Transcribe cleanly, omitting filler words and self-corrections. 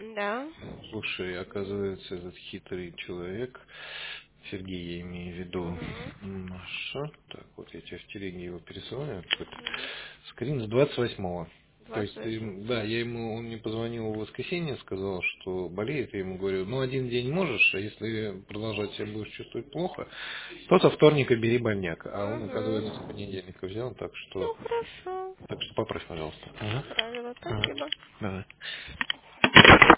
Да. Слушай, оказывается, этот хитрый человек, Сергей, я имею в виду, Угу. Маша, так, вот я тебе в телеге его пересылаю, какой-то Угу. скрин с 28-го. То есть, 28. да, он мне позвонил в воскресенье, сказал, что болеет, я ему говорю, ну, один день можешь, а если продолжать себя будешь чувствовать плохо, то со вторника бери больняк. А он, Угу. оказывается, с понедельника взял, Ну, хорошо. так что поправь, пожалуйста. Ага. Правило. Ага. Спасибо. Давай.